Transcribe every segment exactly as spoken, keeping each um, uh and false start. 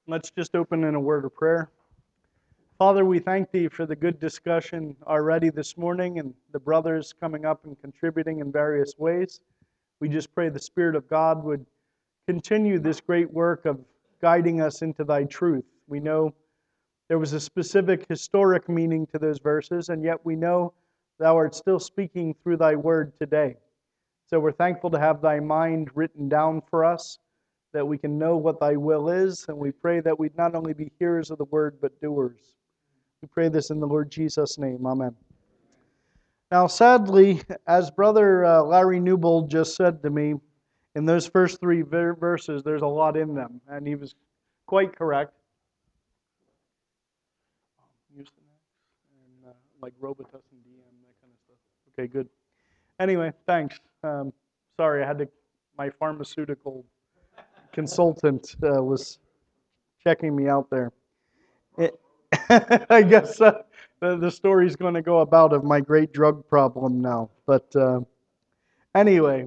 Let's just open in a word of prayer. Father, we thank Thee for the good discussion already this morning and the brothers coming up and contributing in various ways. We just pray the Spirit of God would continue this great work of guiding us into Thy truth. We know there was a specific historic meaning to those verses, and yet we know Thou art still speaking through Thy word today. So we're thankful to have Thy mind written down for us, that we can know what Thy will is, and we pray that we'd not only be hearers of the word, but doers. We pray this in the Lord Jesus' name. Amen. Now, sadly, as Brother uh, Larry Newbold just said to me, in those first three ver- verses, there's a lot in them, and he was quite correct. And, uh, like Robitussin D M, that kind of stuff. Okay, good. Anyway, thanks. Um, sorry, I had to. My pharmaceutical consultant uh, was checking me out there. It, I guess uh, the, the story's going to go about of my great drug problem now. But uh, anyway,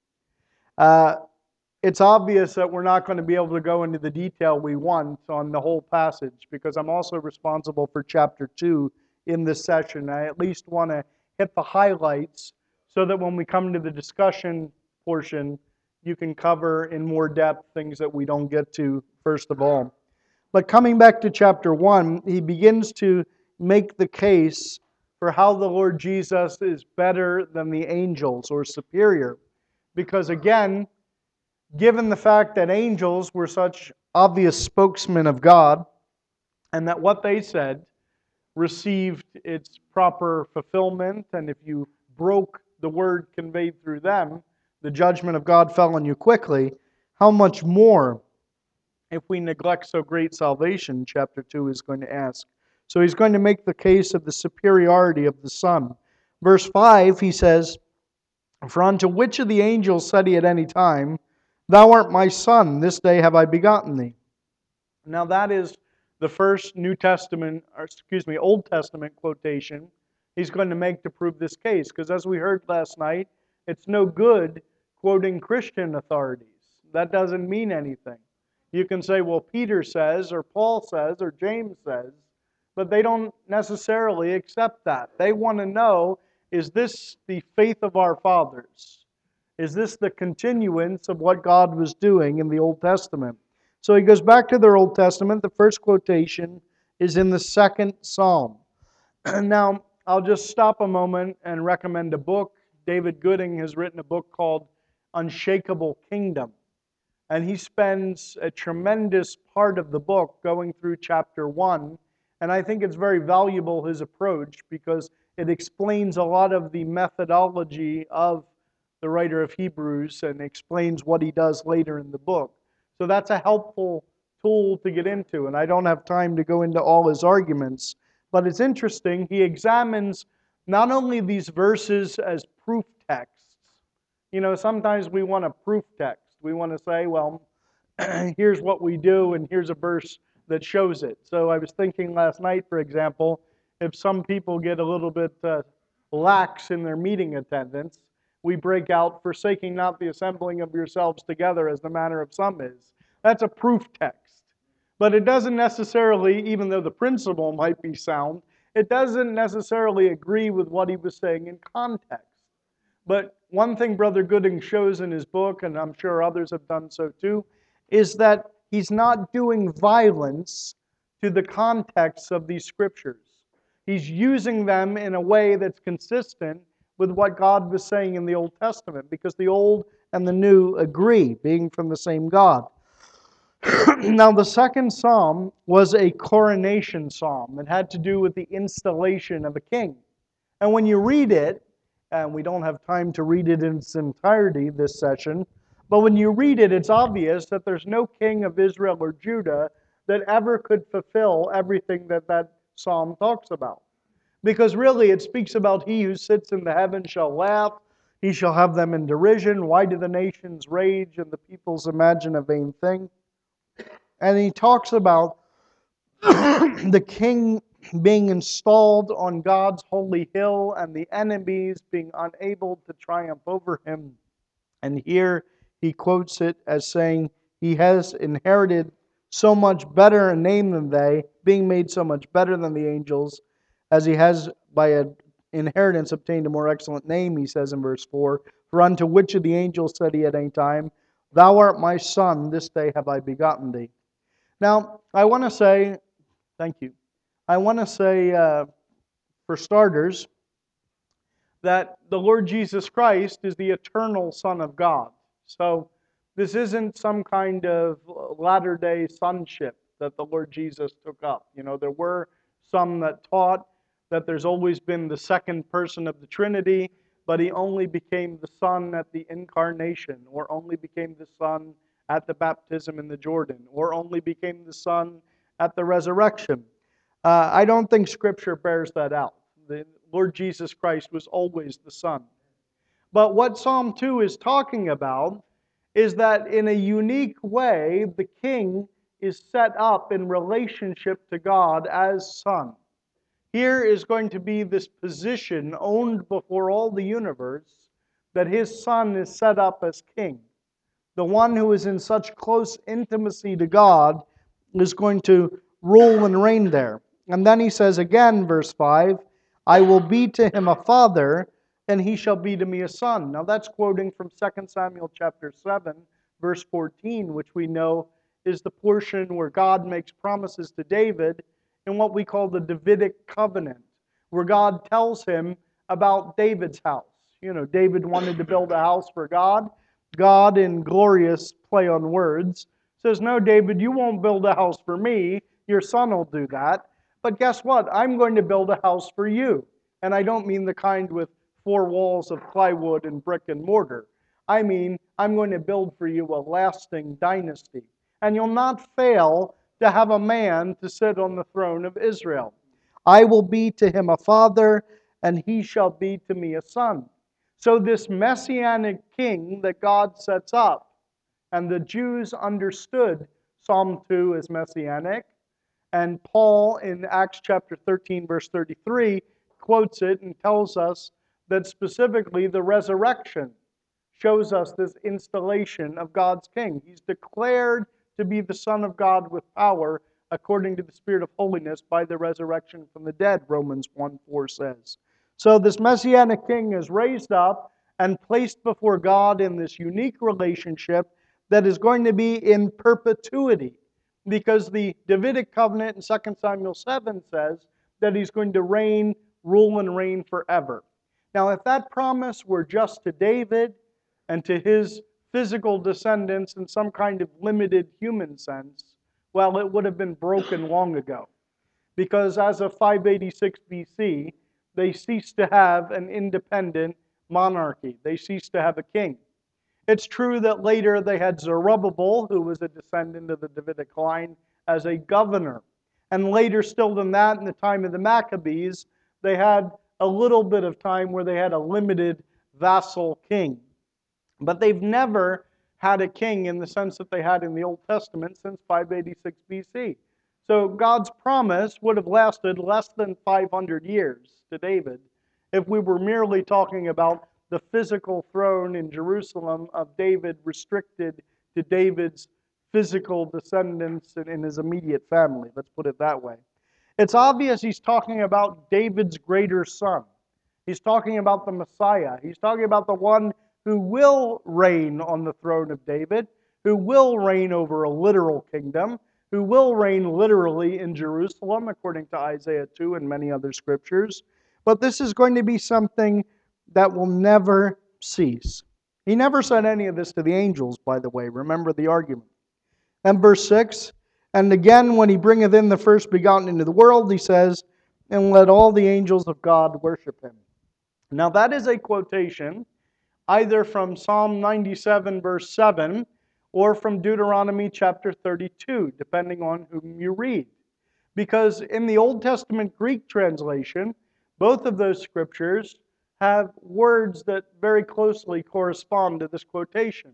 uh, it's obvious that we're not going to be able to go into the detail we want on the whole passage because I'm also responsible for chapter two in this session. I at least want to hit the highlights so that when we come to the discussion portion, you can cover in more depth things that we don't get to first of all. But coming back to chapter one, he begins to make the case for how the Lord Jesus is better than the angels or superior. Because again, given the fact that angels were such obvious spokesmen of God, and that what they said received its proper fulfillment, and if you broke the word conveyed through them, the judgment of God fell on you quickly, how much more if we neglect so great salvation, chapter two is going to ask. So he's going to make the case of the superiority of the Son. Verse five, he says, "For unto which of the angels said he at any time, Thou art my Son, this day have I begotten thee?" Now that is the first New Testament, or excuse me, Old Testament quotation he's going to make to prove this case. Because as we heard last night, it's no good quoting Christian authorities. That doesn't mean anything. You can say, well, Peter says, or Paul says, or James says, but they don't necessarily accept that. They want to know, is this the faith of our fathers? Is this the continuance of what God was doing in the Old Testament? So he goes back to their Old Testament. The first quotation is in the second Psalm. Now, I'll just stop a moment and recommend a book. David Gooding has written a book called Unshakable Kingdom. And he spends a tremendous part of the book going through chapter one. And I think it's very valuable, his approach, because it explains a lot of the methodology of the writer of Hebrews and explains what he does later in the book. So that's a helpful tool to get into. And I don't have time to go into all his arguments. But it's interesting. He examines not only these verses as proof texts. You know, sometimes we want a proof text. We want to say, well, here's what we do, and here's a verse that shows it. So I was thinking last night, for example, if some people get a little bit uh, lax in their meeting attendance, we break out, "Forsaking not the assembling of yourselves together as the manner of some is." That's a proof text. But it doesn't necessarily, even though the principle might be sound, it doesn't necessarily agree with what he was saying in context. But one thing Brother Gooding shows in his book, and I'm sure others have done so too, is that he's not doing violence to the context of these scriptures. He's using them in a way that's consistent with what God was saying in the Old Testament, because the Old and the New agree, being from the same God. Now, the second psalm was a coronation psalm. It had to do with the installation of a king. And when you read it, and we don't have time to read it in its entirety this session, but when you read it, it's obvious that there's no king of Israel or Judah that ever could fulfill everything that that psalm talks about. Because really, it speaks about he who sits in the heavens shall laugh, he shall have them in derision. Why do the nations rage and the peoples imagine a vain thing? And he talks about the king being installed on God's holy hill and the enemies being unable to triumph over him. And here he quotes it as saying, he has inherited so much better a name than they, being made so much better than the angels, as he has by an inheritance obtained a more excellent name, he says in verse four. For unto which of the angels said he at any time, Thou art my son, this day have I begotten thee. Now, I want to say, thank you, I want to say, uh, for starters, that the Lord Jesus Christ is the eternal Son of God. So this isn't some kind of latter-day sonship that the Lord Jesus took up. You know, there were some that taught that there's always been the second person of the Trinity, but he only became the Son at the incarnation, or only became the Son at the baptism in the Jordan, or only became the Son at the resurrection. Uh, I don't think Scripture bears that out. The Lord Jesus Christ was always the Son. But what Psalm two is talking about is that in a unique way, the king is set up in relationship to God as Son. Here is going to be this position owned before all the universe that his Son is set up as king. The one who is in such close intimacy to God is going to rule and reign there. And then he says again, verse five, I will be to him a father, and he shall be to me a son. Now that's quoting from Second Samuel chapter seven, verse fourteen, which we know is the portion where God makes promises to David in what we call the Davidic covenant, where God tells him about David's house. You know, David wanted to build a house for God. God, in glorious play on words, says, no, David, you won't build a house for me. Your son will do that. But guess what? I'm going to build a house for you. And I don't mean the kind with four walls of plywood and brick and mortar. I mean, I'm going to build for you a lasting dynasty. And you'll not fail to have a man to sit on the throne of Israel. I will be to him a father, and he shall be to me a son. So this messianic king that God sets up, and the Jews understood Psalm two as messianic, and Paul in Acts chapter thirteen, verse thirty-three, quotes it and tells us that specifically the resurrection shows us this installation of God's king. He's declared to be the Son of God with power according to the Spirit of holiness by the resurrection from the dead, Romans one four says. So this Messianic king is raised up and placed before God in this unique relationship that is going to be in perpetuity, because the Davidic covenant in Second Samuel seven says that he's going to reign, rule and reign forever. Now, if that promise were just to David and to his physical descendants in some kind of limited human sense, well, it would have been broken long ago. Because as of five eighty-six B C, they ceased to have an independent monarchy. They ceased to have a king. It's true that later they had Zerubbabel, who was a descendant of the Davidic line, as a governor. And later still than that, in the time of the Maccabees, they had a little bit of time where they had a limited vassal king. But they've never had a king in the sense that they had in the Old Testament since five eighty-six B C. So God's promise would have lasted less than five hundred years to David if we were merely talking about the physical throne in Jerusalem of David restricted to David's physical descendants and in his immediate family. Let's put it that way. It's obvious he's talking about David's greater son. He's talking about the Messiah. He's talking about the one who will reign on the throne of David, who will reign over a literal kingdom, who will reign literally in Jerusalem, according to Isaiah two and many other scriptures. But this is going to be something that will never cease. He never said any of this to the angels, by the way. Remember the argument. And verse six, and again, when he bringeth in the first begotten into the world, he says, and let all the angels of God worship him. Now that is a quotation either from Psalm ninety-seven, verse seven, or from Deuteronomy chapter thirty-two, depending on whom you read. Because in the Old Testament Greek translation, both of those scriptures have words that very closely correspond to this quotation.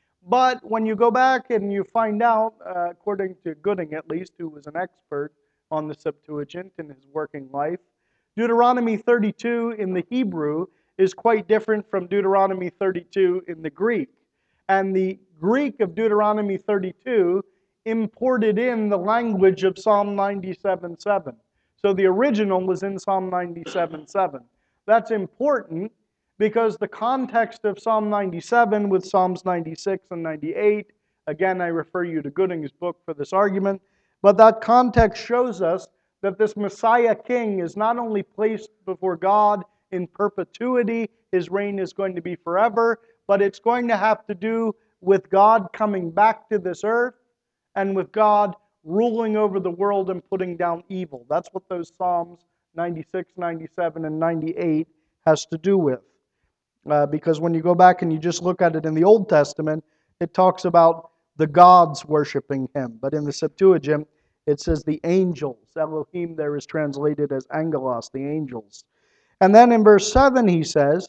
But when you go back and you find out, uh, according to Gooding at least, who was an expert on the Septuagint in his working life, Deuteronomy thirty-two in the Hebrew is quite different from Deuteronomy thirty-two in the Greek. And the Greek of Deuteronomy thirty-two imported in the language of Psalm ninety-seven seven. So the original was in Psalm ninety-seven seven. That's important because the context of Psalm ninety-seven with Psalms ninety-six and ninety-eight, again, I refer you to Gooding's book for this argument, but that context shows us that this Messiah King is not only placed before God in perpetuity, his reign is going to be forever, but it's going to have to do with God coming back to this earth and with God ruling over the world and putting down evil. That's what those Psalms ninety-six, ninety-seven, and ninety-eight has to do with. Uh, because when you go back and you just look at it in the Old Testament, it talks about the gods worshiping him. But in the Septuagint, it says the angels. Elohim there is translated as angelos, the angels. And then in verse seven he says,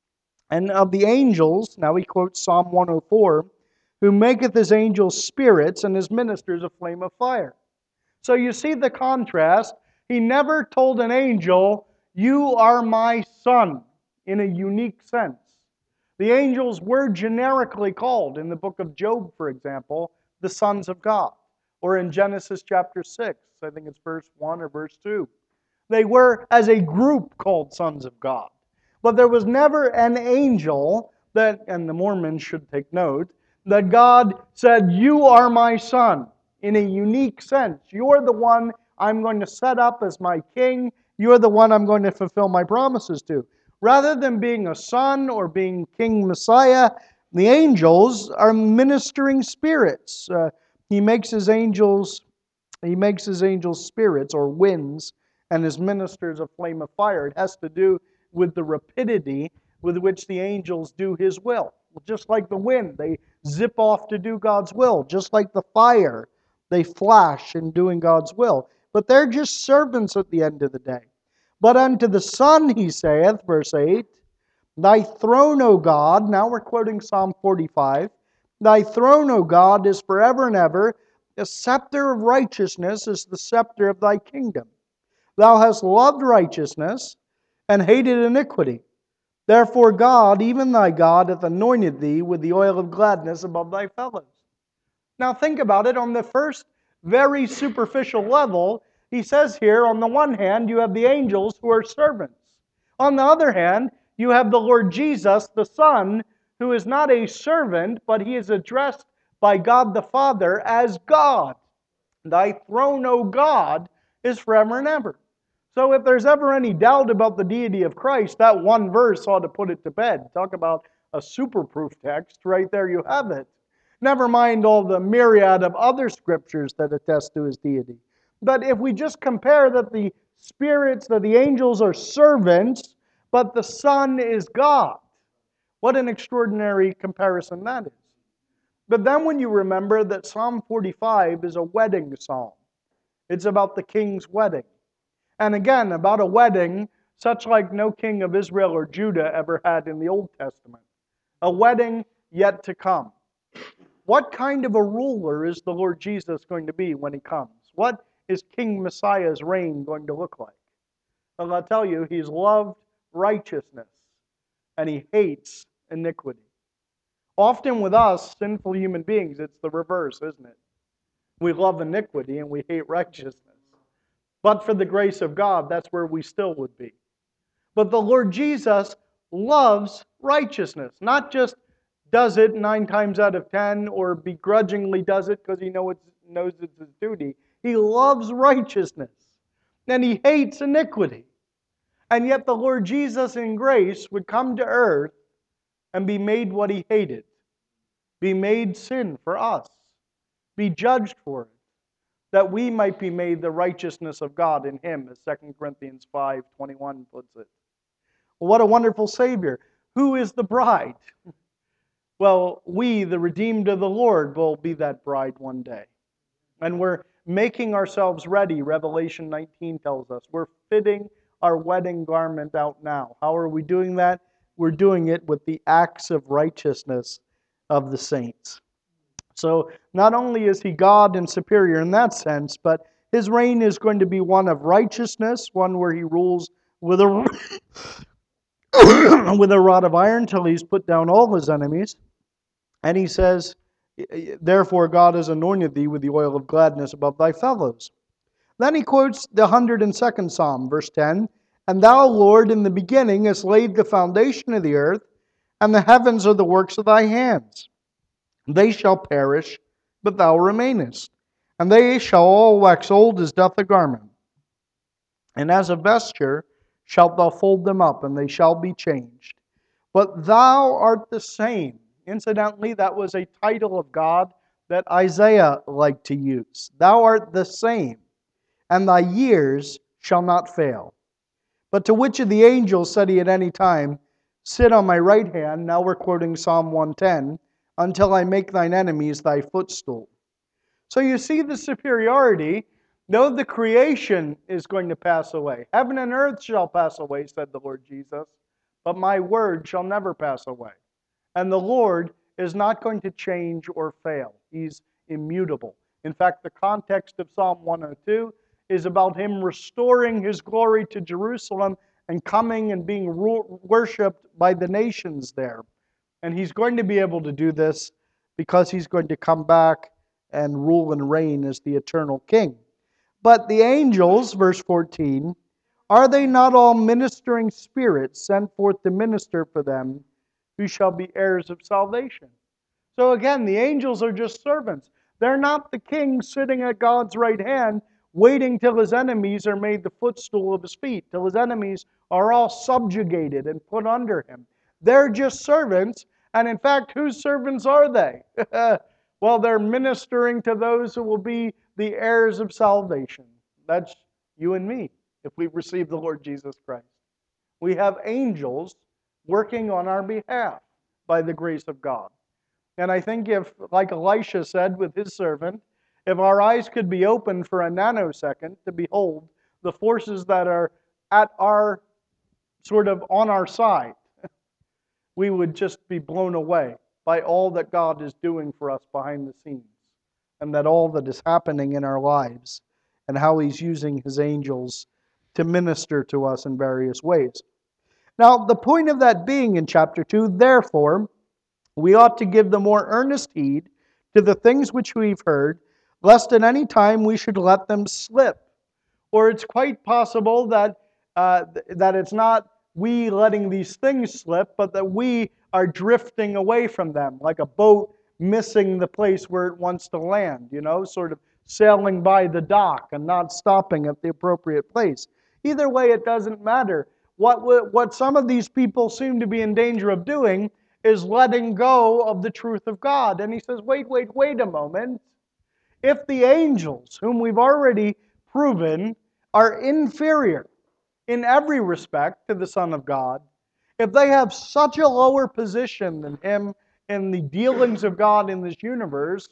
and of the angels, now he quotes Psalm one oh four, who maketh his angels spirits and his ministers a flame of fire. So you see the contrast. He never told an angel, you are my son, in a unique sense. The angels were generically called in the book of Job, for example, the sons of God. Or in Genesis chapter six, I think it's verse one or verse two. They were as a group called sons of God. But there was never an angel that, and the Mormons should take note, that God said, you are my son, in a unique sense. You're the one I'm going to set up as my king. You're the one I'm going to fulfill my promises to. Rather than being a son or being King Messiah, the angels are ministering spirits. Uh, he makes his angels, he makes his angels spirits or winds, and his ministers a flame of fire. It has to do with the rapidity with which the angels do his will. Just like the wind, they zip off to do God's will. Just like the fire, they flash in doing God's will. But they're just servants at the end of the day. But unto the Son, he saith, verse eight, thy throne, O God, now we're quoting Psalm forty-five, thy throne, O God, is forever and ever. The scepter of righteousness is the scepter of thy kingdom. Thou hast loved righteousness and hated iniquity. Therefore God, even thy God, hath anointed thee with the oil of gladness above thy fellows. Now think about it. On the first very superficial level, he says here, on the one hand, you have the angels who are servants. On the other hand, you have the Lord Jesus, the Son, who is not a servant, but he is addressed by God the Father as God. Thy throne, O God, is forever and ever. So if there's ever any doubt about the deity of Christ, that one verse ought to put it to bed. Talk about a super-proof text. Right there you have it. Never mind all the myriad of other scriptures that attest to his deity. But if we just compare that the spirits, that the angels are servants, but the Son is God, what an extraordinary comparison that is. But then when you remember that Psalm forty-five is a wedding psalm, it's about the king's wedding. And again, about a wedding such like no king of Israel or Judah ever had in the Old Testament. A wedding yet to come. What kind of a ruler is the Lord Jesus going to be when he comes? What is King Messiah's reign going to look like? Well, I'll tell you, he's loved righteousness and he hates iniquity. Often with us, sinful human beings, it's the reverse, isn't it? We love iniquity and we hate righteousness. But for the grace of God, that's where we still would be. But the Lord Jesus loves righteousness. Not just does it nine times out of ten or begrudgingly does it because he know it's, knows it's his duty. He loves righteousness. And he hates iniquity. And yet the Lord Jesus in grace would come to earth and be made what he hated. Be made sin for us. Be judged for it. That we might be made the righteousness of God in him, as Second Corinthians five twenty-one puts it. Well, what a wonderful Savior. Who is the bride? Well, we, the redeemed of the Lord, will be that bride one day. And we're making ourselves ready, Revelation nineteen tells us. We're fitting our wedding garment out now. How are we doing that? We're doing it with the acts of righteousness of the saints. So not only is he God and superior in that sense, but his reign is going to be one of righteousness, one where he rules with a, with a rod of iron till he's put down all his enemies. And he says, Therefore God has anointed thee with the oil of gladness above thy fellows. Then he quotes the one hundred second Psalm, verse ten. And thou, Lord, in the beginning hast laid the foundation of the earth, and the heavens are the works of thy hands. They shall perish, but thou remainest, and they shall all wax old as doth a garment. And as a vesture shalt thou fold them up, and they shall be changed. But thou art the same. Incidentally, that was a title of God that Isaiah liked to use. Thou art the same, and thy years shall not fail. But to which of the angels said he at any time, sit on my right hand, now we're quoting Psalm one ten, until I make thine enemies thy footstool. So you see the superiority. Though the creation is going to pass away. Heaven and earth shall pass away, said the Lord Jesus, but my word shall never pass away. And the Lord is not going to change or fail. He's immutable. In fact, the context of Psalm one oh two is about him restoring his glory to Jerusalem and coming and being worshipped by the nations there. And he's going to be able to do this because he's going to come back and rule and reign as the eternal king. But the angels, verse fourteen, are they not all ministering spirits sent forth to minister for them who shall be heirs of salvation? So again, the angels are just servants. They're not the king sitting at God's right hand waiting till his enemies are made the footstool of his feet, till his enemies are all subjugated and put under him. They're just servants, and in fact, whose servants are they? Well, they're ministering to those who will be the heirs of salvation. That's you and me, if we've received the Lord Jesus Christ. We have angels working on our behalf by the grace of God. And I think if, like Elisha said with his servant, if our eyes could be opened for a nanosecond to behold the forces that are at our, sort of on our side, we would just be blown away by all that God is doing for us behind the scenes, and that all that is happening in our lives, and how he's using his angels to minister to us in various ways. Now, the point of that being in chapter two, therefore, we ought to give the more earnest heed to the things which we've heard, lest at any time we should let them slip. Or it's quite possible that, uh, that it's not we letting these things slip, but that we are drifting away from them, like a boat missing the place where it wants to land, you know, sort of sailing by the dock and not stopping at the appropriate place. Either way, it doesn't matter. What, what some of these people seem to be in danger of doing is letting go of the truth of God. And he says, wait, wait, wait a moment. If the angels, whom we've already proven are inferior in every respect to the Son of God, if they have such a lower position than him in the dealings of God in this universe,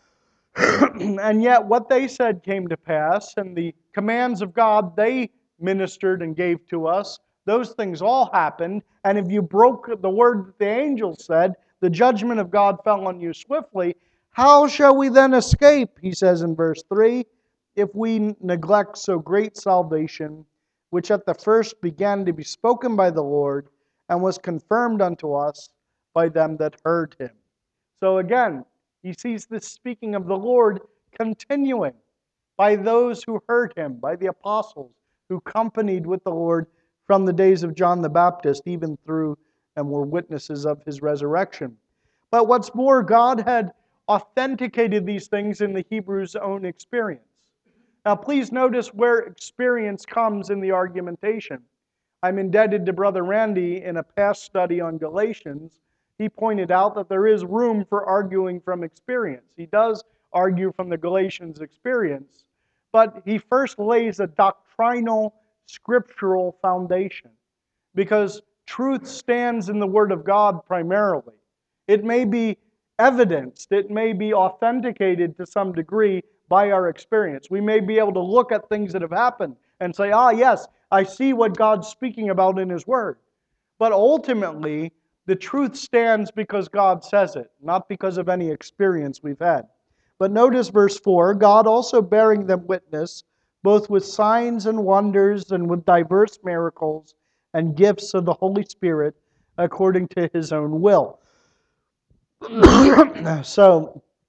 and yet what they said came to pass, and the commands of God they ministered and gave to us, those things all happened, and if you broke the word that the angels said, the judgment of God fell on you swiftly. How shall we then escape, he says in verse three, if we neglect so great salvation, which at the first began to be spoken by the Lord, and was confirmed unto us by them that heard him. So again, he sees this speaking of the Lord continuing by those who heard him, by the apostles who companied with the Lord from the days of John the Baptist, even through and were witnesses of his resurrection. But what's more, God had authenticated these things in the Hebrews' own experience. Now please notice where experience comes in the argumentation. I'm indebted to Brother Randy in a past study on Galatians. He pointed out that there is room for arguing from experience. He does argue from the Galatians' experience, but he first lays a doctrinal, scriptural foundation, because truth stands in the Word of God primarily. It may be evidenced, it may be authenticated to some degree by our experience. We may be able to look at things that have happened and say, ah, yes, I see what God's speaking about in His Word. But ultimately, the truth stands because God says it, not because of any experience we've had. But notice verse four, God also bearing them witness, both with signs and wonders and with diverse miracles and gifts of the Holy Spirit according to His own will. So,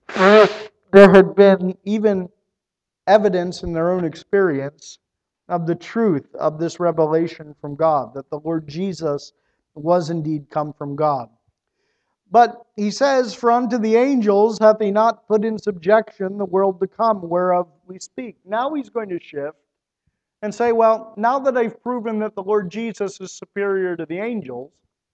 there had been even evidence in their own experience of the truth of this revelation from God, that the Lord Jesus was indeed come from God. But he says, "For unto the angels hath he not put in subjection the world to come, whereof we speak." Now he's going to shift and say, well, now that I've proven that the Lord Jesus is superior to the angels,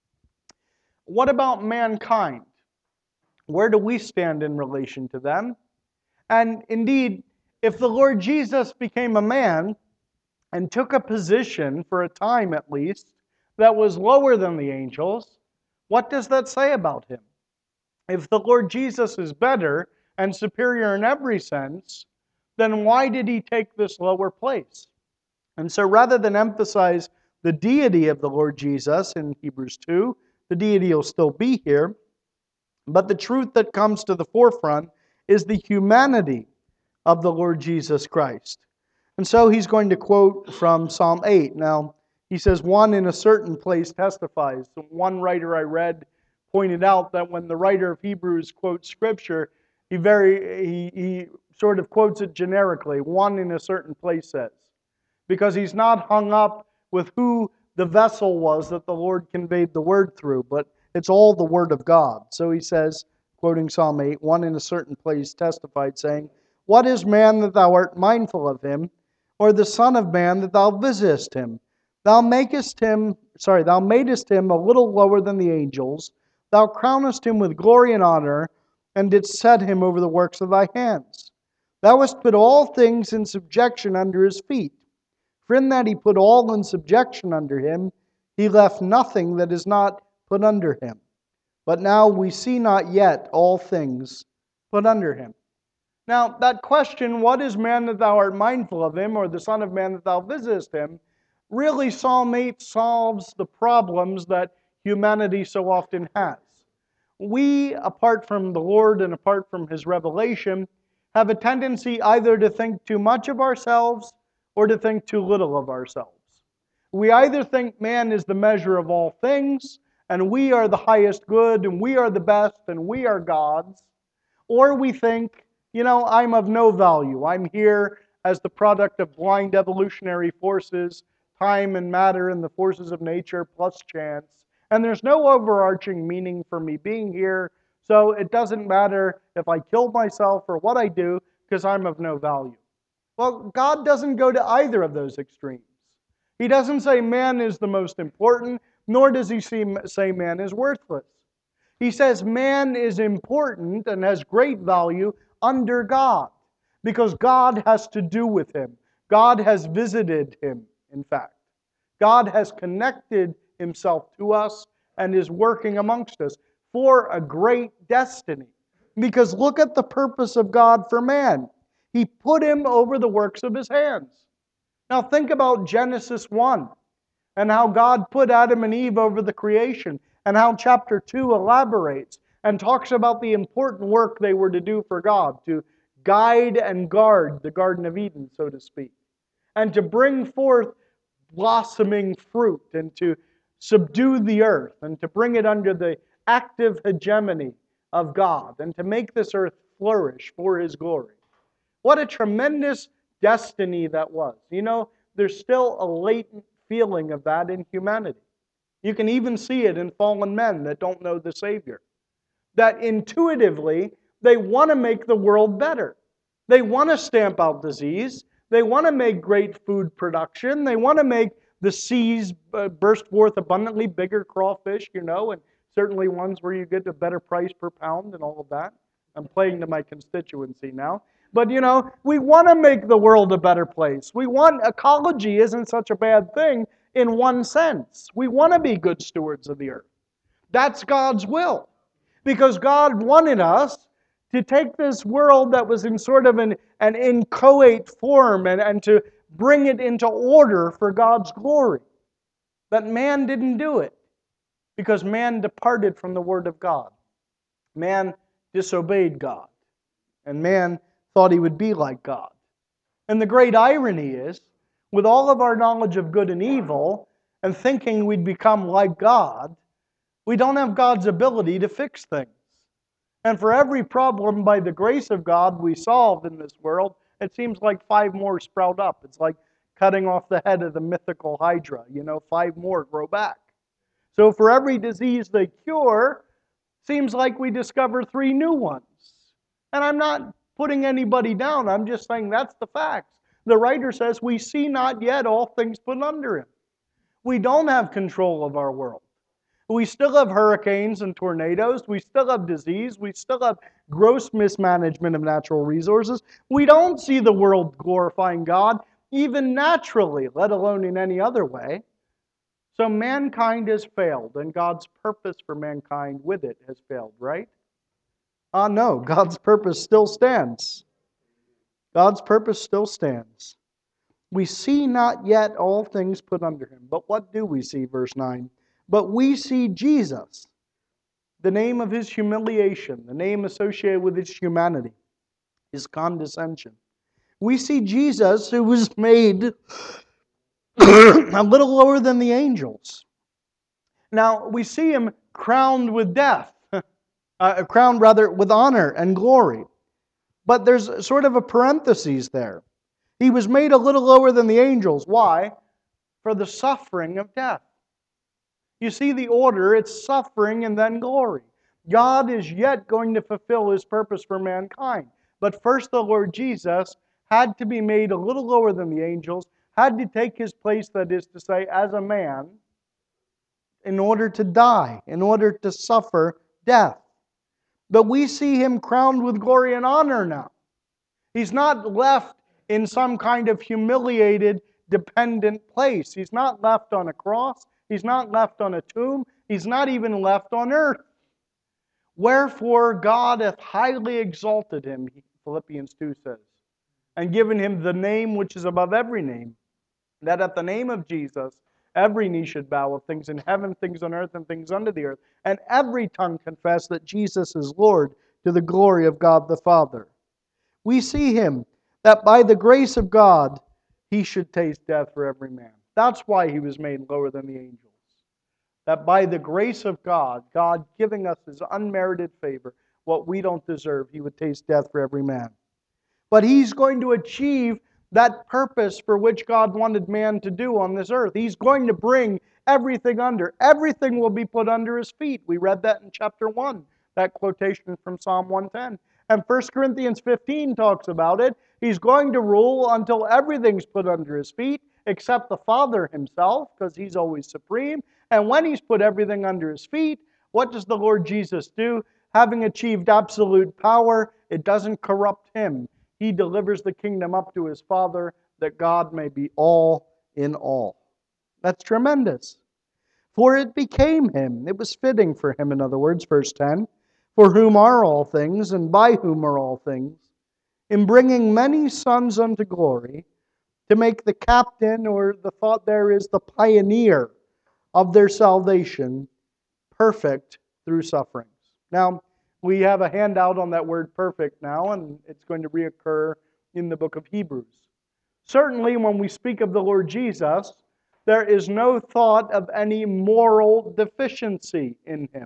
what about mankind? Where do we stand in relation to them? And indeed, if the Lord Jesus became a man and took a position, for a time at least, that was lower than the angels, what does that say about him? If the Lord Jesus is better and superior in every sense, then why did he take this lower place? And so rather than emphasize the deity of the Lord Jesus in Hebrews two, the deity will still be here, but the truth that comes to the forefront is the humanity of the Lord Jesus Christ. And so he's going to quote from Psalm eight. Now, he says, "One in a certain place testifies." So one writer I read pointed out that when the writer of Hebrews quotes Scripture, he very he, he sort of quotes it generically. One in a certain place says. Because he's not hung up with who the vessel was that the Lord conveyed the word through, but it's all the word of God. So he says, quoting Psalm eight, "One in a certain place testified, saying, What is man that thou art mindful of him, or the son of man that thou visitest him? Thou makest him, sorry, thou madest him a little lower than the angels. Thou crownest him with glory and honor, and didst set him over the works of thy hands. Thou hast put all things in subjection under his feet. For in that he put all in subjection under him, he left nothing that is not put under him. But now we see not yet all things put under him." Now, that question, "What is man that thou art mindful of him, or the son of man that thou visitest him?" really Psalm eight solves the problems that humanity so often has. We, apart from the Lord and apart from his revelation, have a tendency either to think too much of ourselves or to think too little of ourselves. We either think man is the measure of all things, and we are the highest good, and we are the best, and we are gods, or we think, you know, I'm of no value. I'm here as the product of blind evolutionary forces, time and matter and the forces of nature plus chance, and there's no overarching meaning for me being here, so it doesn't matter if I kill myself or what I do, because I'm of no value. Well, God doesn't go to either of those extremes. He doesn't say man is the most important, nor does he say man is worthless. He says man is important and has great value under God, because God has to do with him. God has visited him, in fact. God has connected himself to us and is working amongst us for a great destiny. Because look at the purpose of God for man. He put him over the works of his hands. Now think about Genesis one and how God put Adam and Eve over the creation, and how chapter two elaborates and talks about the important work they were to do for God, to guide and guard the Garden of Eden, so to speak, and to bring forth blossoming fruit, and to subdue the earth, and to bring it under the active hegemony of God, and to make this earth flourish for his glory. What a tremendous destiny that was. You know, there's still a latent feeling of that in humanity. You can even see it in fallen men that don't know the Savior. That intuitively, they want to make the world better. They want to stamp out disease. They want to make great food production. They want to make the seas burst forth abundantly bigger crawfish, you know, and certainly ones where you get a better price per pound and all of that. I'm playing to my constituency now. But, you know, we want to make the world a better place. We want, ecology isn't such a bad thing in one sense. We want to be good stewards of the earth. That's God's will. Because God wanted us to take this world that was in sort of an, an inchoate form and, and to bring it into order for God's glory. But man didn't do it because man departed from the Word of God. Man disobeyed God. And man thought he would be like God. And the great irony is, with all of our knowledge of good and evil and thinking we'd become like God, we don't have God's ability to fix things. And for every problem, by the grace of God, we solve in this world, it seems like five more sprout up. It's like cutting off the head of the mythical Hydra. You know, five more grow back. So for every disease they cure, seems like we discover three new ones. And I'm not putting anybody down. I'm just saying that's the facts. The writer says, we see not yet all things put under him. We don't have control of our world. We still have hurricanes and tornadoes. We still have disease. We still have gross mismanagement of natural resources. We don't see the world glorifying God, even naturally, let alone in any other way. So mankind has failed, and God's purpose for mankind with it has failed, right? Ah, uh, no, God's purpose still stands. God's purpose still stands. We see not yet all things put under him. But what do we see? Verse nine. But we see Jesus, the name of his humiliation, the name associated with his humanity, his condescension. We see Jesus, who was made a little lower than the angels. Now, we see him crowned with death, uh, crowned rather with honor and glory. But there's sort of a parenthesis there. He was made a little lower than the angels. Why? For the suffering of death. You see the order, it's suffering and then glory. God is yet going to fulfill his purpose for mankind. But first the Lord Jesus had to be made a little lower than the angels, had to take his place, that is to say, as a man, in order to die, in order to suffer death. But we see him crowned with glory and honor now. He's not left in some kind of humiliated, dependent place. He's not left on a cross. He's not left on a tomb. He's not even left on earth. Wherefore God hath highly exalted him, Philippians two says, and given him the name which is above every name, that at the name of Jesus every knee should bow, of things in heaven, things on earth, and things under the earth, and every tongue confess that Jesus is Lord, to the glory of God the Father. We see him, that by the grace of God, he should taste death for every man. That's why he was made lower than the angels. That by the grace of God, God giving us his unmerited favor, what we don't deserve, he would taste death for every man. But he's going to achieve that purpose for which God wanted man to do on this earth. He's going to bring everything under. Everything will be put under his feet. We read that in chapter one, that quotation from Psalm one ten. And First Corinthians fifteen talks about it. He's going to rule until everything's put under his feet, except the Father himself, because he's always supreme. And when he's put everything under his feet, what does the Lord Jesus do? Having achieved absolute power, it doesn't corrupt him. He delivers the kingdom up to his Father, that God may be all in all. That's tremendous. For it became him, it was fitting for him, in other words, verse ten, for whom are all things, and by whom are all things, in bringing many sons unto glory, to make the captain, or the thought there is the pioneer of their salvation, perfect through sufferings. Now, we have a handout on that word perfect now, and it's going to reoccur in the book of Hebrews. Certainly, when we speak of the Lord Jesus, there is no thought of any moral deficiency in him.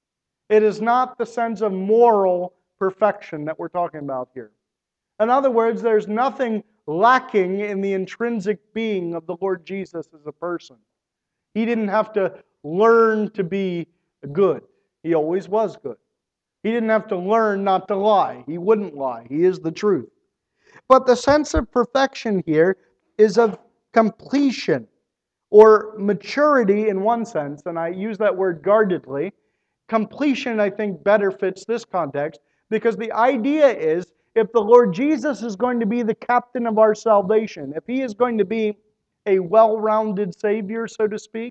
It is not the sense of moral perfection that we're talking about here. In other words, there's nothing lacking in the intrinsic being of the Lord Jesus as a person. He didn't have to learn to be good. He always was good. He didn't have to learn not to lie. He wouldn't lie. He is the truth. But the sense of perfection here is of completion or maturity in one sense, and I use that word guardedly. Completion, I think, better fits this context, because the idea is, if the Lord Jesus is going to be the captain of our salvation, if he is going to be a well-rounded Savior, so to speak,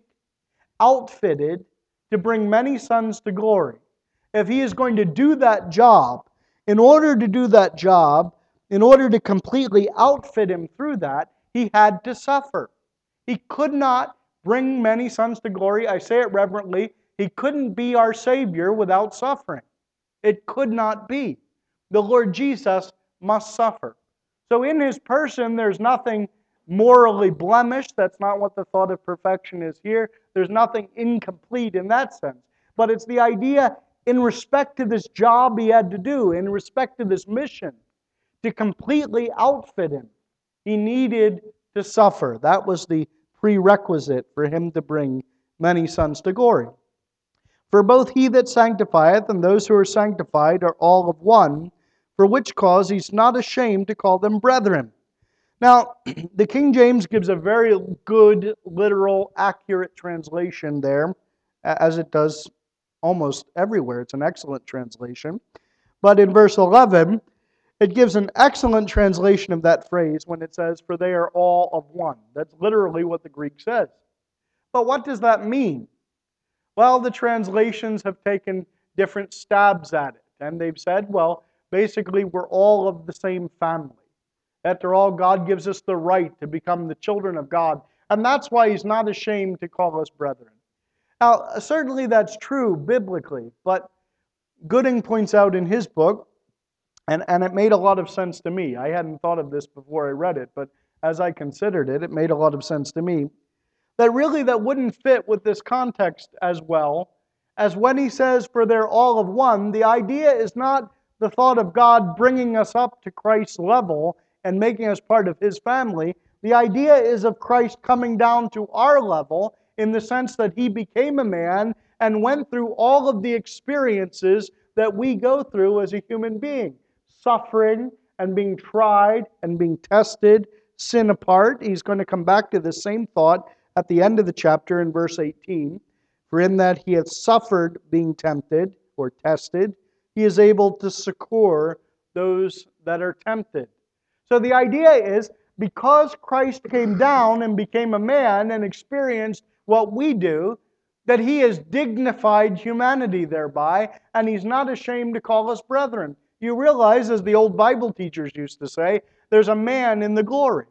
outfitted to bring many sons to glory, if he is going to do that job, in order to do that job, in order to completely outfit him through that, he had to suffer. He could not bring many sons to glory. I say it reverently. He couldn't be our Savior without suffering. It could not be. The Lord Jesus must suffer. So in his person, there's nothing morally blemished. That's not what the thought of perfection is here. There's nothing incomplete in that sense. But it's the idea in respect to this job he had to do, in respect to this mission, to completely outfit him, he needed to suffer. That was the prerequisite for him to bring many sons to glory. For both he that sanctifieth and those who are sanctified are all of one, for which cause he's not ashamed to call them brethren. Now, the King James gives a very good, literal, accurate translation there, as it does almost everywhere. It's an excellent translation. But in verse eleven, it gives an excellent translation of that phrase when it says, for they are all of one. That's literally what the Greek says. But what does that mean? Well, the translations have taken different stabs at it. And they've said, well, basically we're all of the same family. After all, God gives us the right to become the children of God. And that's why He's not ashamed to call us brethren. Now, certainly that's true biblically. But Gooding points out in his book, and, and it made a lot of sense to me. I hadn't thought of this before I read it, but as I considered it, it made a lot of sense to me. That really that wouldn't fit with this context as well as when he says, for they're all of one. The idea is not the thought of God bringing us up to Christ's level and making us part of His family. The idea is of Christ coming down to our level in the sense that He became a man and went through all of the experiences that we go through as a human being. Suffering and being tried and being tested, sin apart. He's going to come back to the same thought at the end of the chapter in verse eighteen. For in that he hath suffered being tempted or tested, he is able to succor those that are tempted. So the idea is, because Christ came down and became a man and experienced what we do, that He has dignified humanity thereby, and He's not ashamed to call us brethren. You realize, as the old Bible teachers used to say, there's a man in the glory.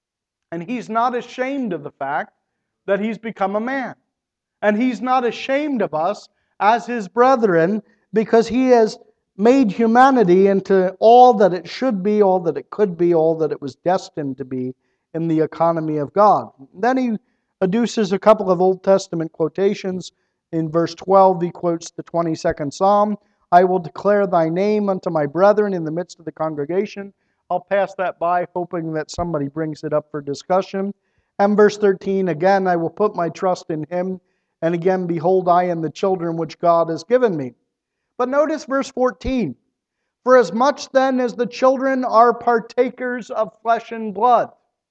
And He's not ashamed of the fact that He's become a man. And He's not ashamed of us as His brethren, because He has made humanity into all that it should be, all that it could be, all that it was destined to be in the economy of God. Then he adduces a couple of Old Testament quotations. In verse twelve, he quotes the twenty-second Psalm, I will declare thy name unto my brethren in the midst of the congregation. I'll pass that by, hoping that somebody brings it up for discussion. And verse thirteen, again, I will put my trust in Him, and again, behold, I and the children which God has given me. But notice verse fourteen. For as much then as the children are partakers of flesh and blood.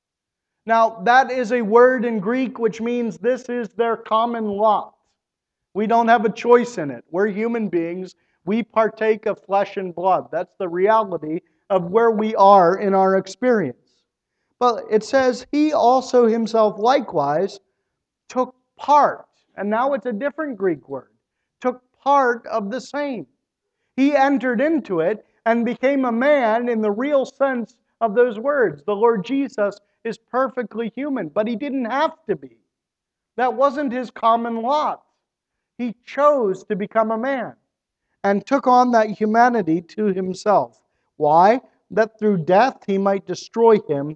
Now, that is a word in Greek which means this is their common lot. We don't have a choice in it. We're human beings. We partake of flesh and blood. That's the reality of where we are in our experience. But it says, He also Himself likewise took part. And now it's a different Greek word. Took part of the same. He entered into it and became a man in the real sense of those words. The Lord Jesus is perfectly human, but He didn't have to be. That wasn't His common lot. He chose to become a man and took on that humanity to Himself. Why? That through death He might destroy him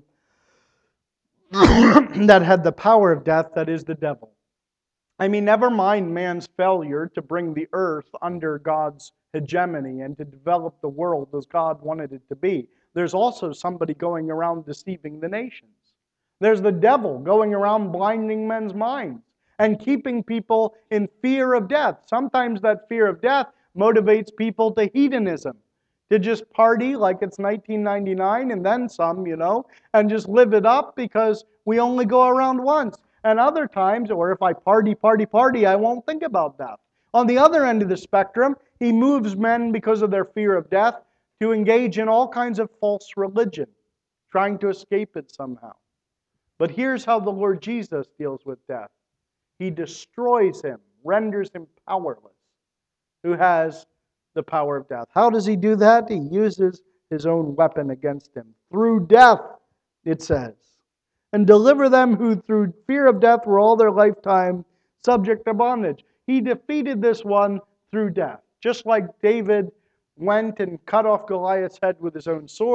that had the power of death, that is the devil. I mean, never mind man's failure to bring the earth under God's hegemony and to develop the world as God wanted it to be. There's also somebody going around deceiving the nations. There's the devil going around blinding men's minds and keeping people in fear of death. Sometimes that fear of death motivates people to hedonism, to just party like it's nineteen ninety-nine and then some, you know, and just live it up because we only go around once. And other times, or if I party, party, party, I won't think about death. On the other end of the spectrum, he moves men because of their fear of death to engage in all kinds of false religion, trying to escape it somehow. But here's how the Lord Jesus deals with death. He destroys him, renders him powerless, who has the power of death. How does He do that? He uses His own weapon against him. Through death, it says. And deliver them who through fear of death were all their lifetime subject to bondage. He defeated this one through death. Just like David went and cut off Goliath's head with his own sword,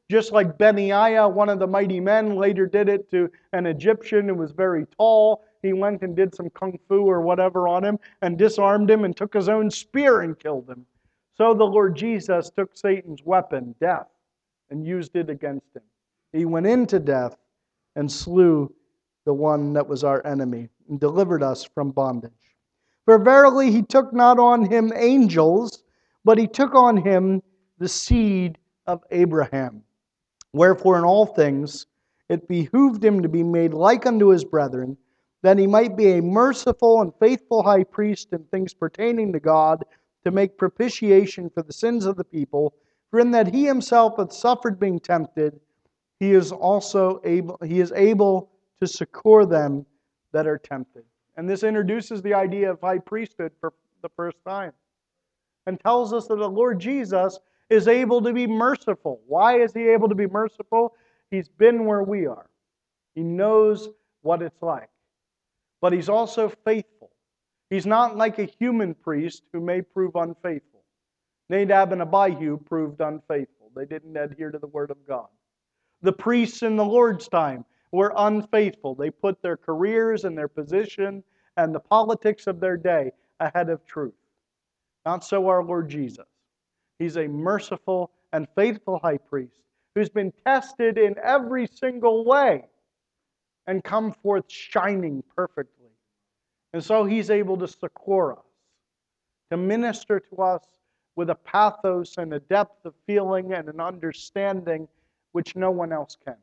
Just like Benaiah, one of the mighty men, later did it to an Egyptian who was very tall. He went and did some kung fu or whatever on him and disarmed him and took his own spear and killed him. So the Lord Jesus took Satan's weapon, death, and used it against him. He went into death and slew the one that was our enemy and delivered us from bondage. For verily he took not on him angels, but he took on him the seed of Abraham. Wherefore in all things it behooved him to be made like unto his brethren, that he might be a merciful and faithful high priest in things pertaining to God, to make propitiation for the sins of the people. For in that he himself hath suffered being tempted, he is also able, he is able to succor them that are tempted. And this introduces the idea of high priesthood for the first time, and tells us that the Lord Jesus is able to be merciful. Why is he able to be merciful? He's been where we are. He knows what it's like. But he's also faithful. He's not like a human priest who may prove unfaithful. Nadab and Abihu proved unfaithful. They didn't adhere to the word of God. The priests in the Lord's time were unfaithful. They put their careers and their position and the politics of their day ahead of truth. Not so our Lord Jesus. He's a merciful and faithful high priest who's been tested in every single way and come forth shining perfectly. And so he's able to succor us, to minister to us with a pathos and a depth of feeling and an understanding which no one else can.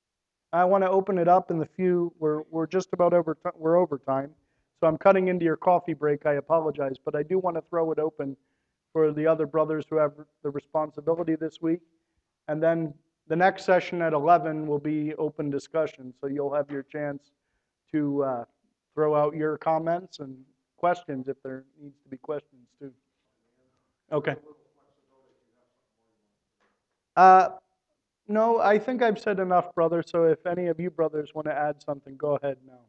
I want to open it up in the few, we're, we're just about over, we're over time, so I'm cutting into your coffee break, I apologize, but I do want to throw it open for the other brothers who have the responsibility this week. And then the next session at eleven will be open discussion, so you'll have your chance to uh, throw out your comments and questions if there needs to be questions too. Okay. Uh, no, I think I've said enough, brother, so if any of you brothers want to add something, go ahead now.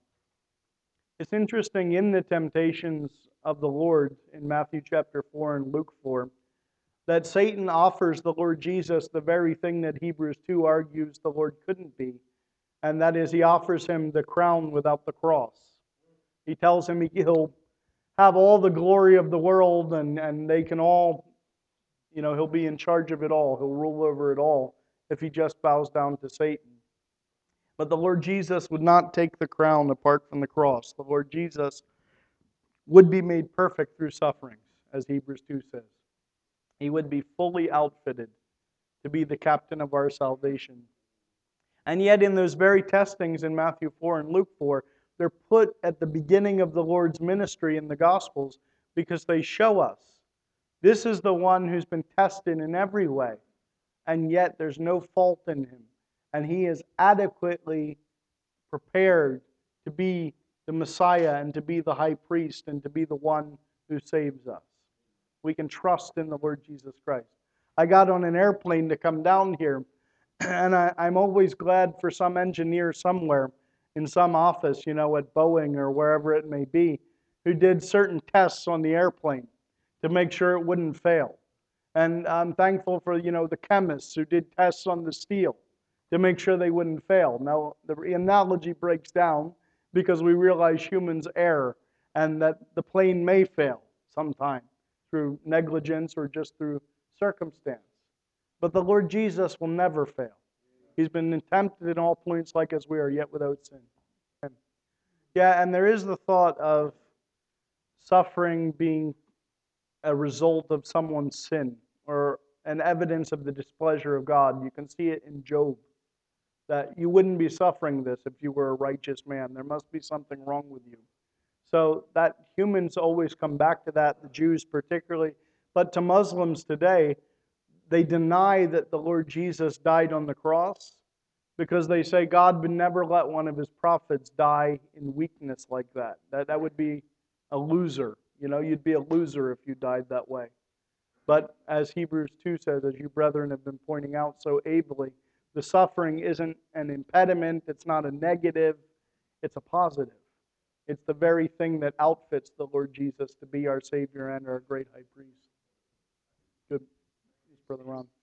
It's interesting in the temptations of the Lord in Matthew chapter four and Luke four that Satan offers the Lord Jesus the very thing that Hebrews two argues the Lord couldn't be, and that is he offers him the crown without the cross. He tells him he'll have all the glory of the world and, and they can all, you know, he'll be in charge of it all. He'll rule over it all if he just bows down to Satan. But the Lord Jesus would not take the crown apart from the cross. The Lord Jesus would be made perfect through sufferings, as Hebrews two says. He would be fully outfitted to be the captain of our salvation. And yet in those very testings in Matthew four and Luke four, they're put at the beginning of the Lord's ministry in the Gospels because they show us this is the one who's been tested in every way, and yet there's no fault in him. And he is adequately prepared to be the Messiah and to be the high priest and to be the one who saves us. We can trust in the Lord Jesus Christ. I got on an airplane to come down here, and I, I'm always glad for some engineer somewhere in some office, you know, at Boeing or wherever it may be, who did certain tests on the airplane to make sure it wouldn't fail. And I'm thankful for, you know, the chemists who did tests on the steel to make sure they wouldn't fail. Now, the analogy breaks down because we realize humans err and that the plane may fail sometime through negligence or just through circumstance. But the Lord Jesus will never fail. He's been tempted in all points like as we are, yet without sin. And, yeah, and there is the thought of suffering being a result of someone's sin or an evidence of the displeasure of God. You can see it in Job, that you wouldn't be suffering this if you were a righteous man. There must be something wrong with you. So that humans always come back to that, the Jews particularly. But to Muslims today, they deny that the Lord Jesus died on the cross because they say God would never let one of his prophets die in weakness like that. That, that would be a loser. You know, you'd be a loser if you died that way. But as Hebrews two says, as you brethren have been pointing out so ably, the suffering isn't an impediment, it's not a negative, it's a positive. It's the very thing that outfits the Lord Jesus to be our Savior and our great high priest. Good. Brother Ron.